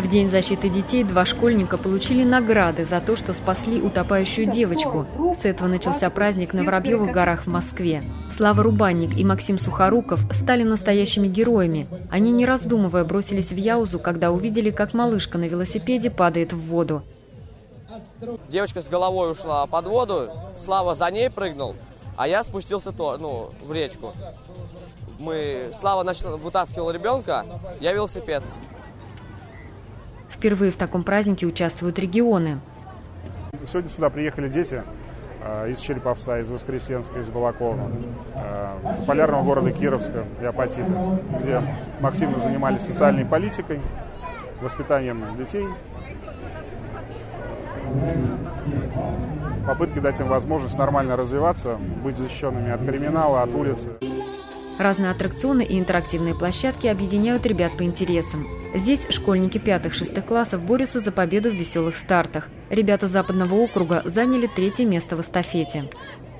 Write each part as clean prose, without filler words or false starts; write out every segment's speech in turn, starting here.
В День защиты детей 2 школьника получили награды за то, что спасли утопающую девочку. С этого начался праздник на Воробьевых горах в Москве. Слава Рубанник и Максим Сухоруков стали настоящими героями. Они, не раздумывая, бросились в Яузу, когда увидели, как малышка на велосипеде падает в воду. Девочка с головой ушла под воду, Слава за ней прыгнул, а я спустился в речку. Слава вытаскивал ребенка, я велосипед. Впервые в таком празднике участвуют регионы. Сегодня сюда приехали дети из Череповца, из Воскресенска, из Балакова, из полярного города Кировска и Апатита, где активно занимались социальной политикой, воспитанием детей, попытки дать им возможность нормально развиваться, быть защищенными от криминала, от улицы. Разные аттракционы и интерактивные площадки объединяют ребят по интересам. Здесь школьники 5-6 классов борются за победу в веселых стартах. Ребята Западного округа заняли 3-е место в эстафете.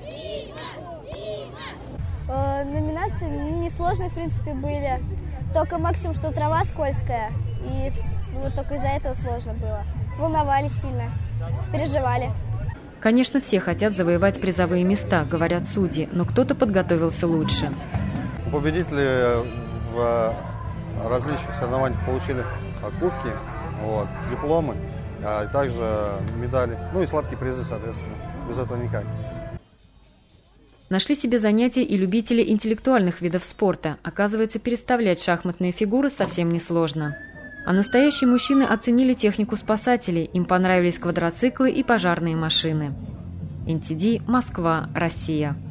Номинации несложные, в принципе, были. Только максимум, что трава скользкая. И вот только из-за этого сложно было. Волновались сильно, переживали. Конечно, все хотят завоевать призовые места, говорят судьи, но кто-то подготовился лучше. Победители в различных соревнованиях получили кубки, дипломы, а также медали, и сладкие призы, соответственно. Без этого никак. Нашли себе занятия и любители интеллектуальных видов спорта. Оказывается, переставлять шахматные фигуры совсем несложно. А настоящие мужчины оценили технику спасателей. Им понравились квадроциклы и пожарные машины. НТД, Москва, Россия.